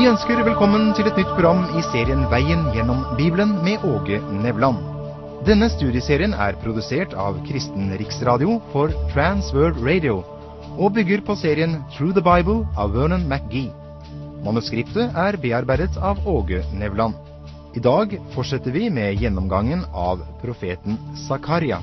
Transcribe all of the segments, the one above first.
ønsker velkommen til et nytt program i serien Veien gjennom Bibelen med Åge Nevland. Denne studieserien er produsert av Kristen Riksradio for Transworld Radio og bygger på serien Through the Bible av Vernon McGee. Manuskriptet er bearbeidet av Åge Nevland. I dag fortsetter vi med gjennomgangen av profeten Zakaria.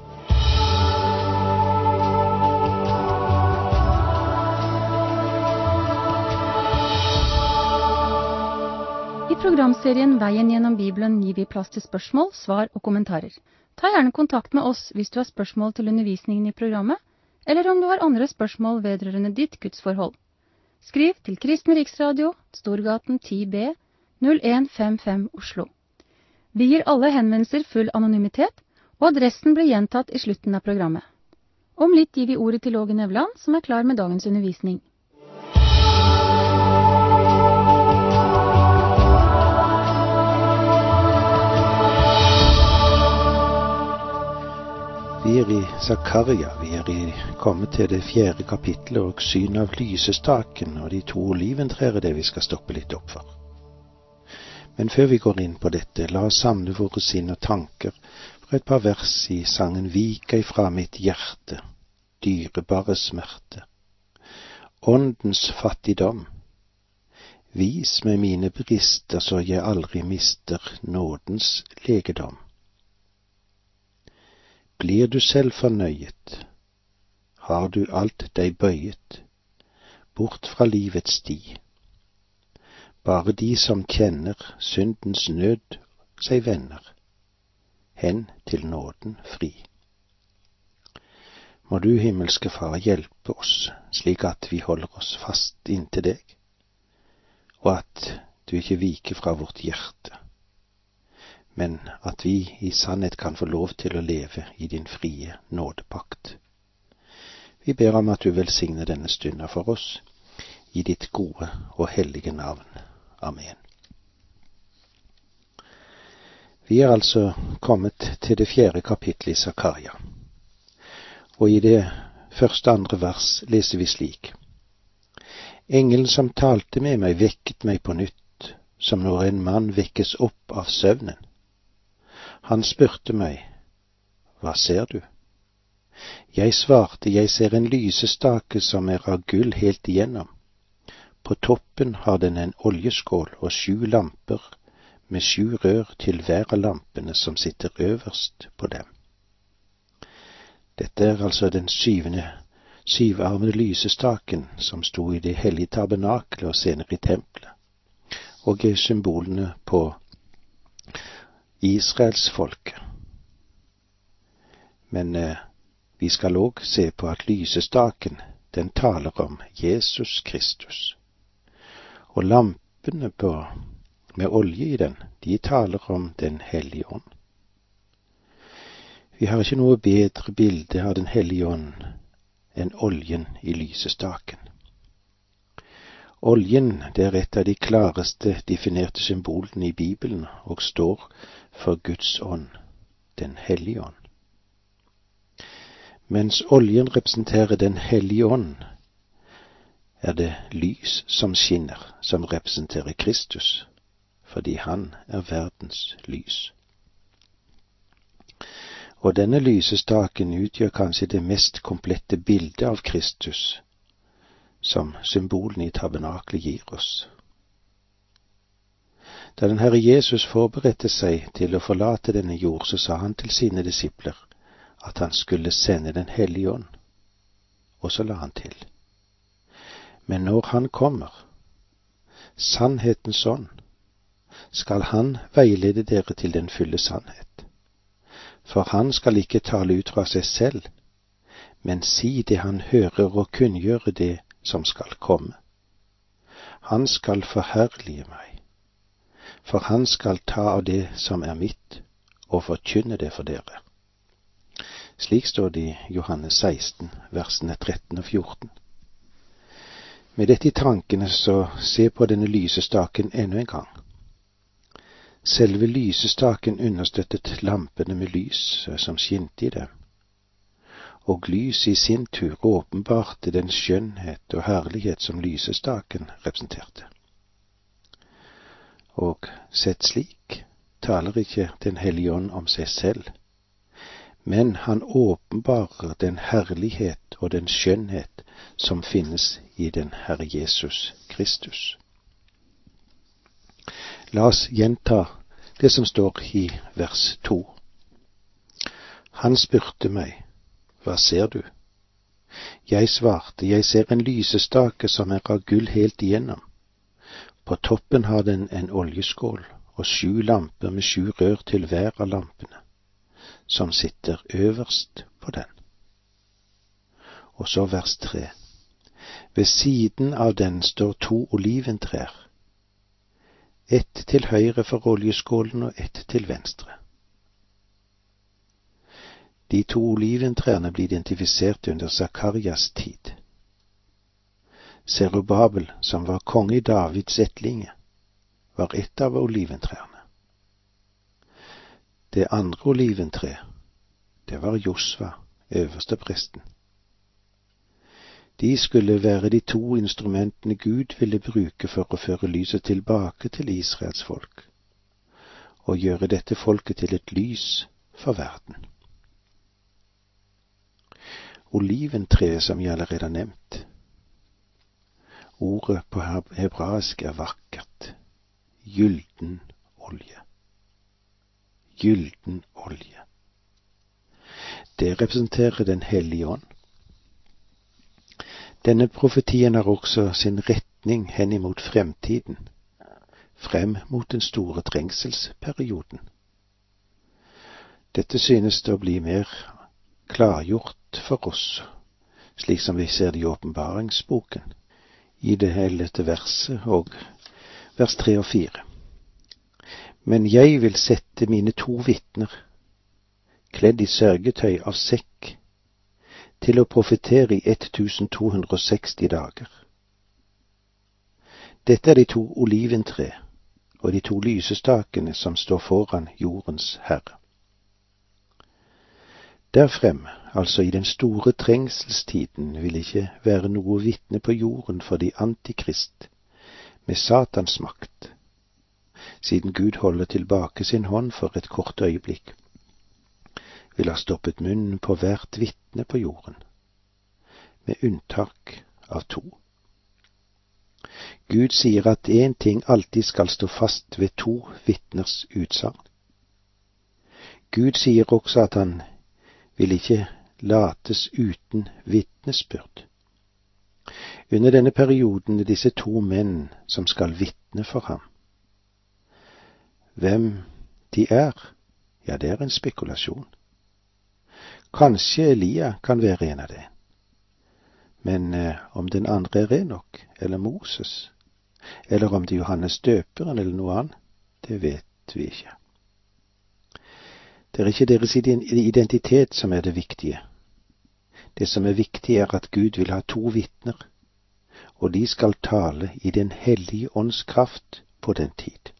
I programserien Veien gjennom Bibelen gir vi plass til spørsmål, svar og kommentarer. Ta gjerne kontakt med oss hvis du har spørsmål til undervisningen i programmet, eller om du har andre spørsmål vedrørende ditt gudsforhold. Skriv til Kristen Riksradio, Storgaten 10B, 0155 Oslo. Vi gir alle henvendelser full anonymitet, og adressen blir gjentatt i slutten av programmet. Om litt gir vi ordet til Åge Nevland, som er klar med dagens undervisning. Vi er i Zakaria, vi er kommet til det 4. kapittelet og syn av lysestaken og de 2 oliventrær er det vi skal stoppe litt opp for. Men før vi går inn på dette, la oss samle våre sinn og tanker fra et par vers i sangen Vika ifra mitt hjerte, dyrebare smerte. Åndens fattigdom, vis meg mine brister så jeg aldri mister nådens legedom. Blir du selv fornøyet, har du alt deg bøyet, bort fra livets sti. Bare de som kjenner syndens nød seg vender, hen til nåden fri. Må du, himmelske Far, hjelpe oss, slik at vi holder oss fast inntil deg, og at du ikke viker fra vårt hjerte, men at vi i sannhet kan få lov til å leve i din frie nådepakt. Vi ber om at du velsigner denne stunden for oss, i ditt gode og hellige navn. Amen. Vi er altså kommet til det 4. kapittelet i Zakaria, og i det 1.-2. vers leser vi slik. Engelen som talte med meg vekket meg på nytt, som når en mann vekkes opp av søvnen. Han spurte meg, hva ser du? Jeg svarte, jeg ser en lysestake som er av gull helt igjennom. På toppen har den en oljeskål og 7 lamper med 7 rør til hver av lampene som sitter øverst på dem. Dette er altså den 7-armede lysestaken som sto i det hellige tabernaklet og senere i tempelet, og er symbolene på Israels folke. Men vi skal også se på at lysestaken, den taler om Jesus Kristus. Og lampene med olje i den, de taler om den hellige ånd. Vi har ikke noe bedre bilde av den hellige ånd enn oljen i lysestaken. Oljen, det er et av de klareste definerte symbolene i Bibelen, og står for Guds ånd, den hellige ånd. Mens oljen representerer den hellige ånd, er det lys som skinner, som representerer Kristus, fordi han er verdens lys. Og denne lysestaken utgjør kanskje det mest komplette bildet av Kristus, som symbolene i tabernaklet gir oss. Da den Herre Jesus forberedte seg til å forlate denne jord, så sa han til sine disipler at han skulle sende den hellige ånd. Og så la han til. Men når han kommer, sannhetens ånd, skal han veilede dere til den fulle sannhet. For han skal ikke tale ut fra seg selv, men si det han hører og kunngjøre det som skal komme. Han skal forherlige meg. For han skal ta av det som er mitt, og forkynne det for dere. Slik står det i Johannes 16, versene 13 og 14. Med dette i tankene så se på denne lysestaken enda en gang. Selve lysestaken understøttet lampene med lys som skinte i dem, og lys i sin tur åpenbarte den skjønnhet og herlighet som lysestaken representerte. Og sett slik taler ikke Den hellige ånd om seg selv, men han åpenbarer den herlighet og den skjønnhet som finnes i den Herre Jesus Kristus. La oss gjenta det som står i vers 2. Han spurte meg, hva ser du? Jeg svarte, jeg ser en lysestake som er av gull helt igjennom. På toppen har den en oljeskål og 7 lamper med 7 rør til hver av lampene, som sitter øverst på den. Og så vers 3. Ved siden av den står 2 oliventrær, ett til høyre for oljeskålen og ett til venstre. De 2 oliventrærne blir identifisert under Zakarias tid. Zerubabel, som var konge i Davids ættlinge, var ett av oliventrærne. Det andre oliventre, det var Josva, øverstepresten. De skulle være de 2 instrumentene Gud ville bruke for å føre lyset tilbake til Israels folk, og gjøre dette folket til et lys for verden. Oliventreet, som jeg allerede har nevnt, ordet på hebraisk er vakkert. Gylden olje. Gylden olje. Det representerer Den hellige ånd. Denne profetien har også sin retning hen imot fremtiden, frem mot den store trengselsperioden. Dette synes det å bli mer klargjort for oss, slik som vi ser det i åpenbaringsboken, i det 11. verset og vers 3 og 4. Men jeg vil sette mine 2 vitner, kledd i sørgetøy av sekk, til å profetere i 1260 dager. Dette er de 2 oliventre og de 2 lysestakene som står foran jordens Herre. Derfrem, altså i den store trengselstiden, vil ikke være noe vitne på jorden for de antikrist med Satans makt, siden Gud holder tilbake sin hånd for et kort øyeblikk, vil ha stoppet munnen på hvert vitne på jorden, med unntak av 2. Gud sier at én ting alltid skal stå fast ved 2 vitners utsagn. Gud sier også at han vil ikke lates uten vitnesbyrd. Under denne perioden er disse 2 menn som skal vitne for ham. Hvem de er, ja, det er en spekulasjon. Kanskje Elia kan være en av det. Men om den andre er Enok, eller Moses, eller om det er Johannes døperen eller noe annet, det vet vi ikke. Det er ikke deres identitet som er det viktige. Det som er viktig er at Gud vil ha 2 vitner, og de skal tale i Den hellige ånds kraft på den tid.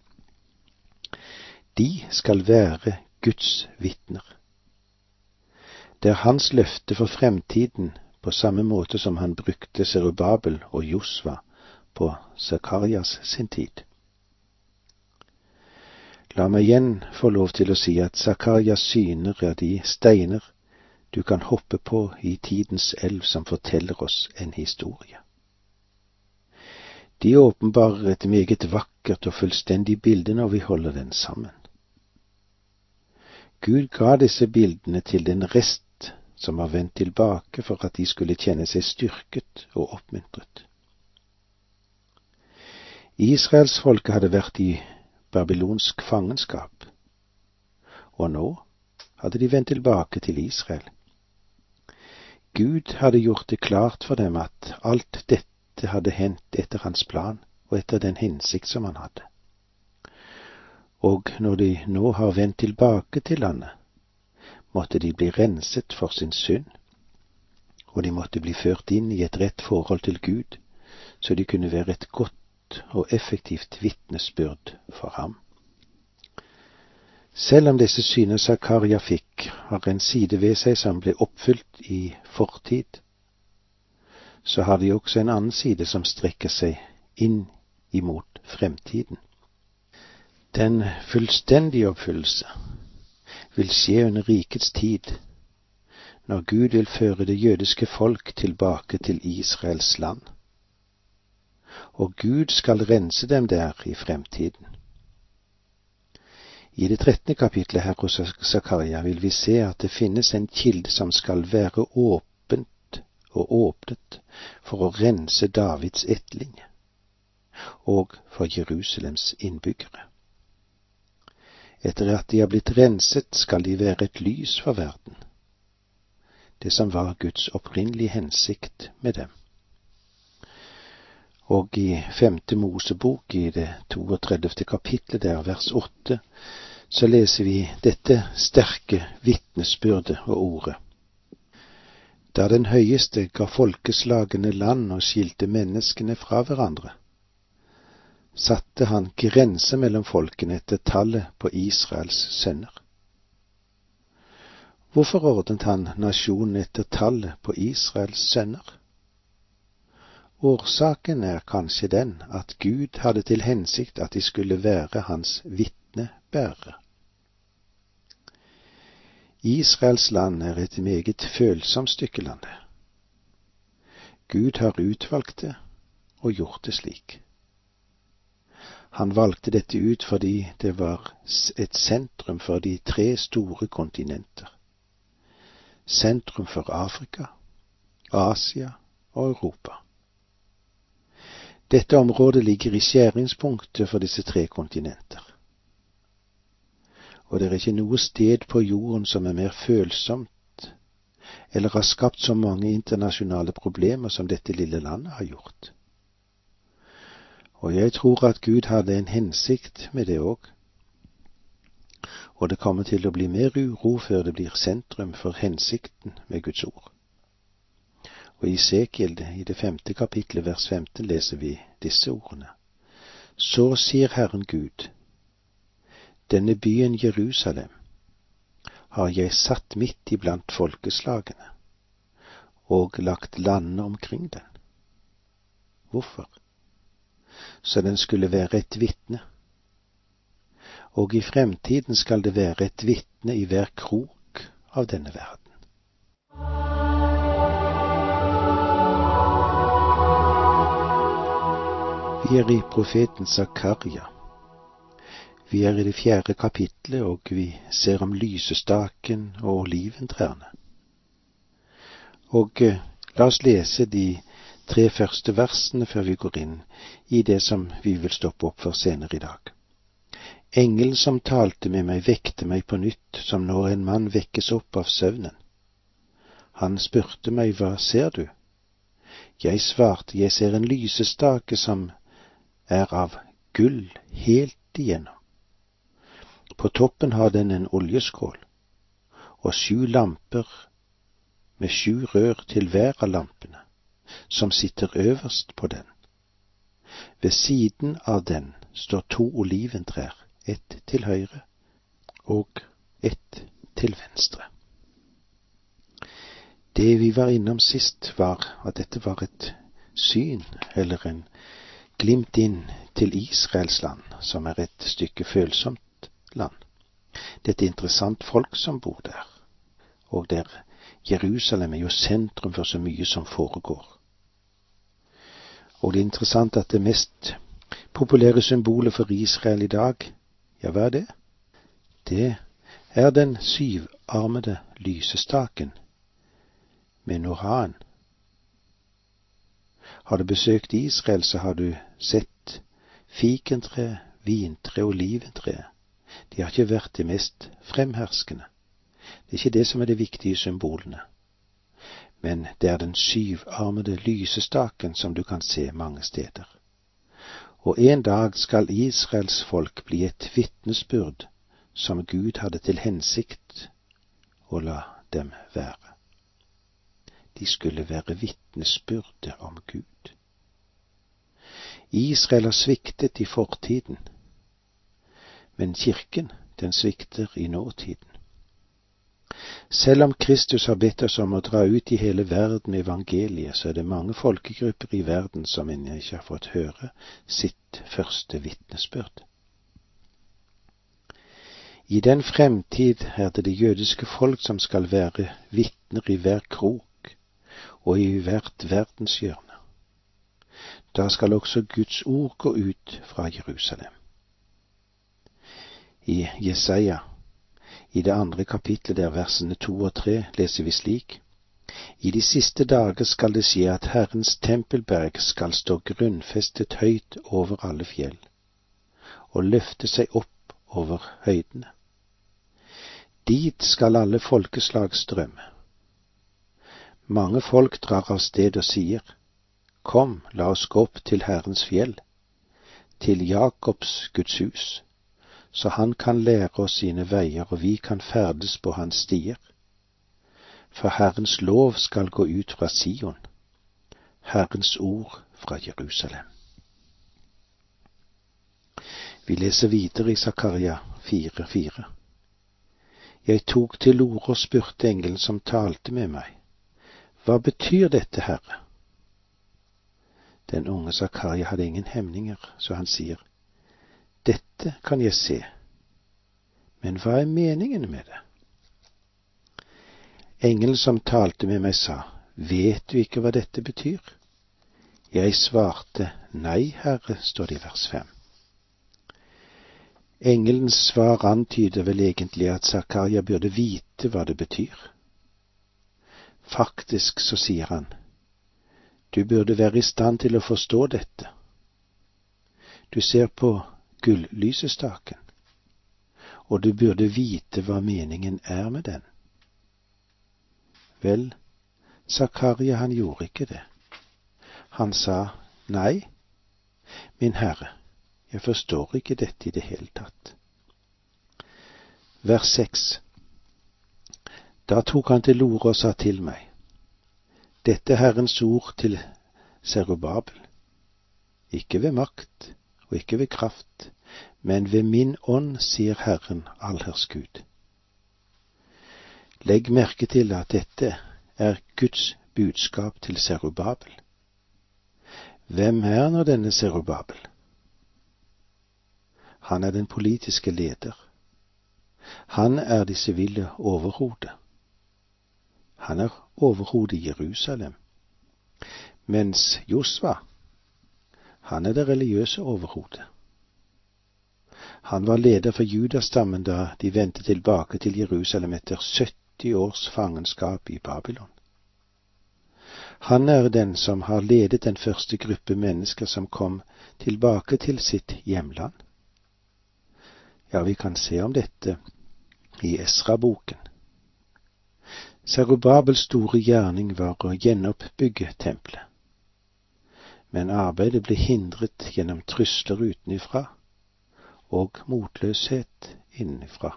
De skal være Guds vitner. Det er hans løfte for fremtiden, på samme måte som han brukte Zerubabel og Josva på Zakarias sin tid. La meg igjen få lov til å si at Zakarias syner er de steiner du kan hoppe på i tidens elv som forteller oss en historie. De åpenbarer et meget vakkert og fullstendig bilde når vi holder den sammen. Gud ga disse bildene til den rest som var vendt tilbake for at de skulle kjenne seg styrket og oppmuntret. Israelsfolket hadde vært i babylonsk fangenskap, og nå hadde de vendt tilbake til Israel. Gud hadde gjort det klart for dem at alt dette hadde hendt etter hans plan og etter den hensikt som han hadde. Og når de nå har vendt tilbake til landet, måtte de bli renset for sin synd, og de måtte bli ført inn i et rett forhold til Gud, så de kunne være et godt og effektivt vitnesbyrd for ham. Selv om disse syner Zakaria fikk, har en side ved seg som ble oppfylt i fortid, så har de også en annen side som strekker seg inn imot fremtiden. Den fullstendige oppfyllelse vil skje under rikets tid, når Gud vil føre det jødiske folk tilbake til Israels land. Og Gud skal rense dem der i fremtiden. I det 13. kapitlet her hos Zakaria vil vi se at det finnes en kilde som skal være åpnet for å rense Davids ettlinje og for Jerusalems innbyggere. Etter at de har blitt renset, skal de være et lys for verden, det som var Guds opprinnelige hensikt med dem. Og i 5. Mosebok, i det 32. kapitlet der, vers 8, så leser vi dette sterke vitnesbyrdet og ordet. Da den høyeste ga folkeslagene land og skilte menneskene fra hverandre, satte han grenser mellom folkene etter tallet på Israels sønner. Hvorfor ordnet han nasjonen etter tallet på Israels sønner? Årsaken er kanskje den at Gud hadde til hensikt at de skulle være hans vitnebærere. Israels land er et meget følsomt stykke land. Gud har utvalgt det og gjort det slik. Han valgte dette ut fordi det var et sentrum for de 3 store kontinenter. Sentrum for Afrika, Asia og Europa. Dette området ligger i skjæringspunktet for disse 3 kontinenter. Og det er ikke noe sted på jorden som er mer følsomt, eller har skapt så mange internasjonale problemer som dette lille landet har gjort. Og jeg tror at Gud hadde en hensikt med det også. Og det kommer til å bli mer uro før det blir sentrum for hensikten med Guds ord. Og i Esekiel, i det 5. kapitlet, vers 15, leser vi disse ordene. Så sier Herren Gud, denne byen Jerusalem har jeg satt midt iblant folkeslagene og lagt landene omkring den. Hvorfor? Så den skulle være et vitne. Og i fremtiden skal det være et vitne i hver krok av denne verden. Vi er i profeten Zakaria. Vi er i det 4. kapitlet, og vi ser om lysestaken og oliventrærne. Og la oss lese de 3 første versene før vi går inn i det som vi vil stoppe opp for senere i dag. Engelen som talte med meg vekte meg på nytt, som når en mann vekkes opp av søvnen. Han spurte meg, hva ser du? Jeg svarte, jeg ser en lysestake som er av gull helt igjennom. På toppen har den en oljeskål, og 7 lamper med 7 rør til hver av lampene, som sitter øverst på den. Ved siden av den står 2 oliventrær, ett til høyre og ett til venstre. Det vi var innom sist var at dette var et syn, eller en glimt inn til Israels land, som er et stykke følsomt land. Det er et interessant folk som bor der, og der Jerusalem er jo sentrum for så mye som foregår. Og det er interessant at det mest populære symbolet for Israel i dag, ja, hva er det? Det er den 7-armede lysestaken med noraen. Har du besøkt Israel, så har du sett fikentre, vintre og oliventre. De har ikke vært de mest fremherskende. Det er ikke det som er de viktige symbolene. Men det er den 7-armede lysestaken som du kan se mange steder. Og en dag skal Israels folk bli et vitnesbyrd som Gud hadde til hensikt å la dem være. De skulle være vitnesbyrde om Gud. Israel har sviktet i fortiden, men kirken, den svikter i nåtiden. Selv om Kristus har bedt oss om å dra ut i hele verden med evangeliet, så er det mange folkegrupper i verden som ennå ikke har fått høre sitt første vitnesbyrd. I den fremtid er det det jødiske folk som skal være vitner i hver krok og i hvert verdenshjørne. Da skal også Guds ord gå ut fra Jerusalem. I Jesaja, i det 2. kapitlet der versene 2 og 3, leser vi slik: I de siste dager skal det skje at Herrens tempelberg skal stå grunnfestet høyt over alle fjell, og løfte seg opp over høydene. Dit skal alle folkeslag strømme. Mange folk drar av sted og sier: Kom, la oss gå opp til Herrens fjell, til Jakobs Guds hus, så han kan lære oss sine veier, og vi kan ferdes på hans stier. For Herrens lov skal gå ut fra Sion, Herrens ord fra Jerusalem. Vi leser videre i Zakaria 4:4. Jeg tok til orde og spurte engelen som talte med meg: Hva betyr dette, Herre? Den unge Zakaria hadde ingen hemninger, så han sier: Dette kan jeg se, men hva er meningen med det? Engelen som talte med meg sa: Vet du ikke hva dette betyr? Jeg svarte: Nei, Herre, står det i vers 5. Engelens svar antyder vel egentlig at Zakaria burde vite hva det betyr. Faktisk så sier han: Du burde være i stand til å forstå dette. Du ser på gullysestaken, og du burde vite hva meningen er med den. Vel, Zakaria han gjorde ikke det. Han sa: Nei, min Herre, jeg forstår ikke dette i det hele tatt. Vers 6. Da tok han til orde og sa til meg: Dette er Herrens ord til Zerubabel. Ikke ved makt og ikke ved kraft, men ved min ånd, sier Herren allherrs Gud. Legg merke til at dette er Guds budskap til Zerubabel. Hvem er nå denne Zerubabel? Han er den politiske leder. Han er de sivile overhode. Han er overhode i Jerusalem. Mens Josva, han er det religiøse overhodet. Han var leder for Judastammen da de vendte tilbake til Jerusalem etter 70 års fangenskap i Babylon. Han er den som har ledet den første gruppe mennesker som kom tilbake til sitt hjemland. Ja, vi kan se om dette i Esra-boken. Zerubabels store gjerning var å gjenoppbygge tempelet. Men arbeidet ble hindret gjennom trusler utenifra og motløshet innenfra.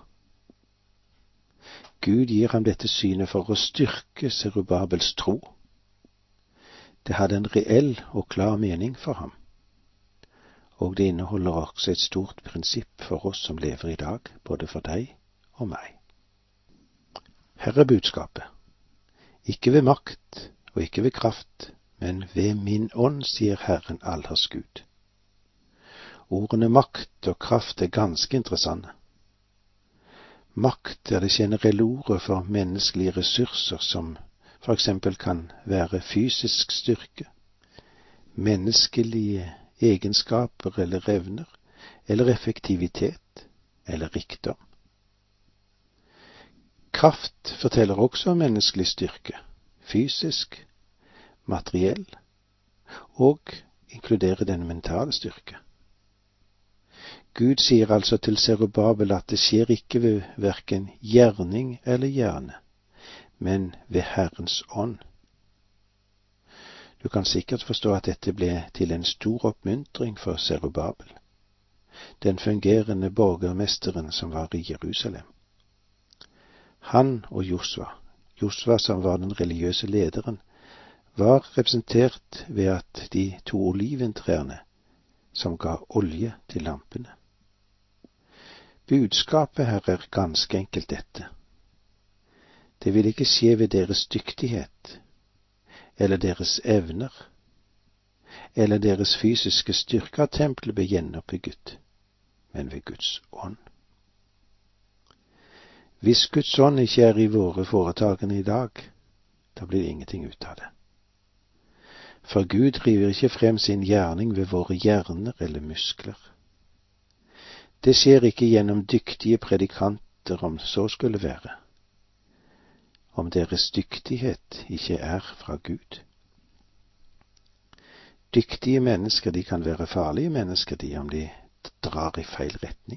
Gud gir ham dette synet for å styrke Zerubabels tro. Det hadde en reell og klar mening for ham, og det inneholder også et stort prinsipp for oss som lever i dag, både for deg og meg. Her er budskapet: ikke ved makt og ikke ved kraft, men ved min ånd, sier Herren allherrs Gud. Ordene makt og kraft er ganske interessante. Makt er det generelle ordet for menneskelige ressurser som for eksempel kan være fysisk styrke, menneskelige egenskaper eller evner, eller effektivitet, eller rikdom. Kraft forteller også om menneskelig styrke, fysisk, materiell, og inkluderer den mentale styrke. Gud sier altså til Zerubabel at det skjer ikke ved hverken gjerning eller hjerne, men ved Herrens ånd. Du kan sikkert forstå at dette ble til en stor oppmuntring for Zerubabel, den fungerende borgermesteren som var i Jerusalem. Han og Josva som var den religiøse lederen, var representert ved at de 2 oliventrærne som ga olje til lampene. Budskapet her er ganske enkelt dette: det vil ikke skje ved deres dyktighet, eller deres evner, eller deres fysiske styrke at tempelet ble gjenoppbygget, men ved Guds ånd. Hvis Guds ånd ikke er i våre foretagende i dag, da blir det ingenting ut av det. For Gud driver ikke frem sin gjerning ved våre hjerner eller muskler. Det skjer ikke gjennom dyktige predikanter, om så skulle være, om deres dyktighet ikke er fra Gud. Dyktige mennesker, de kan være farlige mennesker, om de drar i feil retning.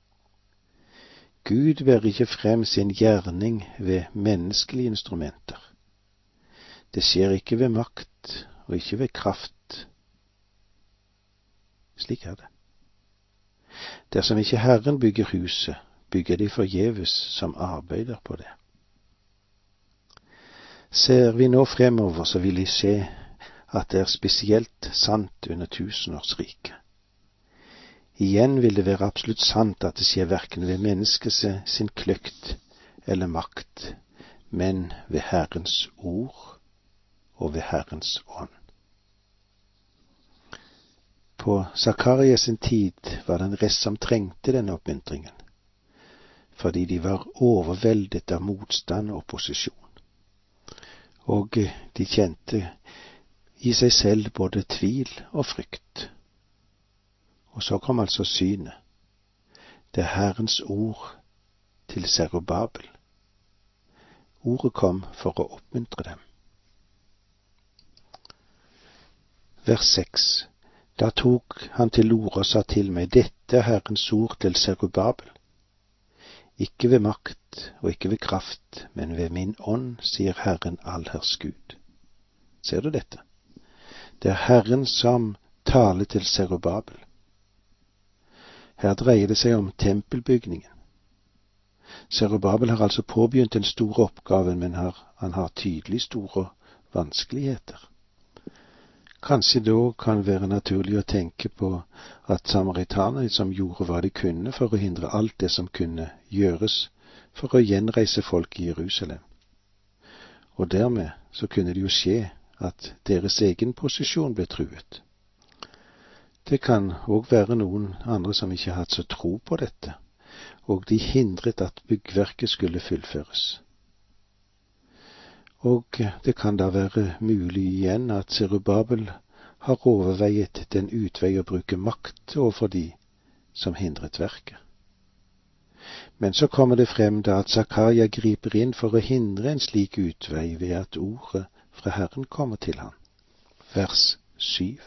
Gud bærer ikke frem sin gjerning ved menneskelige instrumenter. Det skjer ikke ved makt og ikke ved kraft. Slik er det. Dersom ikke Herren bygger huset, bygger de forgjeves som arbeider på det. Ser vi nå fremover, så vil vi se at det er spesielt sant under tusenårsriket. Igjen vil det være absolutt sant at det skjer verken ved menneskets sin kløkt eller makt, men ved Herrens ord og ved Herrens ånd. På Zakarias sin tid var det en rest som trengte denne oppmuntringen, fordi de var overveldet av motstand og opposisjon. Og de kjente i seg selv både tvil og frykt. Og så kom altså synet. Det er Herrens ord til Zerubabel. Ordet kom for å oppmuntre dem. Vers 6. Da tok han til orde og sa til meg, dette er Herrens ord til Zerubabel. Ikke ved makt og ikke ved kraft, men ved min ånd, sier Herren allherrs Gud. Ser du dette? Det er Herren som taler til Zerubabel. Her dreier det seg om tempelbygningen. Zerubabel har altså påbegynt den store oppgaven, men han har tydelig store vanskeligheter. Kanskje da kan det være naturlig å tenke på at samaritanerne som gjorde hva de kunne for å hindre alt det som kunne gjøres for å gjenreise folk i Jerusalem. Og dermed så kunne det jo skje at deres egen posisjon ble truet. Det kan òg være noen andre som ikke har hatt så tro på dette, og de hindret at byggverket skulle fullføres. Og det kan da være mulig igjen at Zerubabel har overveiet den utvei å bruke makt overfor de som hindret verket. Men så kommer det frem da at Zakaria griper inn for å hindre en slik utvei ved at ordet fra Herren kommer til ham. Vers 7.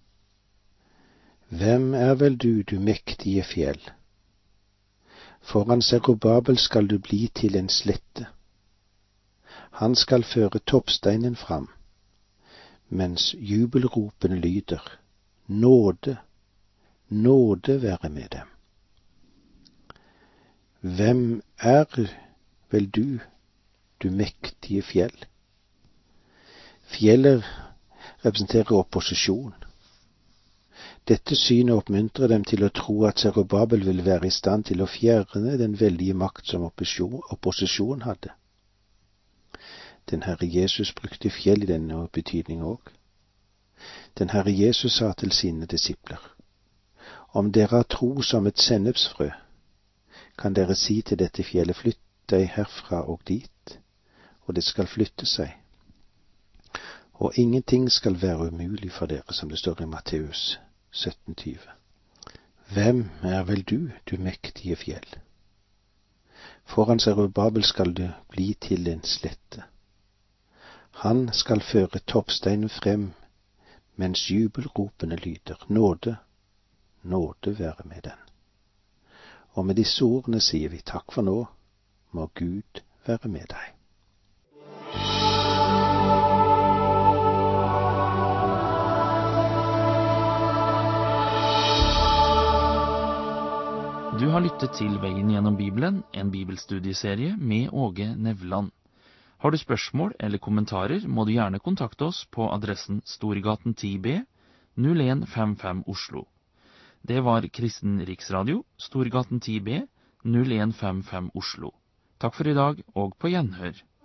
Hvem er vel du, du mektige fjell? Foran Zerubabel skal du bli til en slette. Han skal føre toppsteinen fram, mens jubelropene lyder, nåde, nåde være med dem. Hvem er vel du, du mektige fjell? Fjellet representerer opposisjon. Dette synet oppmuntrer dem til å tro at Zerubabel vil være i stand til å fjerne den veldige makt som opposisjon hadde. Den Herre Jesus brukte fjell i denne betydning òg. Den Herre Jesus sa til sine disipler, om dere har tro som et sennepsfrø, kan dere si til dette fjellet, flytt deg herfra og dit, og det skal flytte seg. Og ingenting skal være umulig for dere, som det står i Matteus 17,20. Hvem er vel du, du mektige fjell? Foran Zerubabel skal du bli til en slette. Han skal føre toppsteinen frem, mens jubelropene lyder, nåde, nåde være med den. Og med disse ordene sier vi takk for nå, må Gud være med deg. Du har lyttet til Veien gjennom Bibelen, en bibelstudieserie med Åge Nevland. Har du spørsmål eller kommentarer, må du gjerne kontakte oss på adressen Storgaten 10B, 0155 Oslo. Det var Kristen Riksradio, Storgaten 10B, 0155 Oslo. Takk for i dag, og på gjenhør.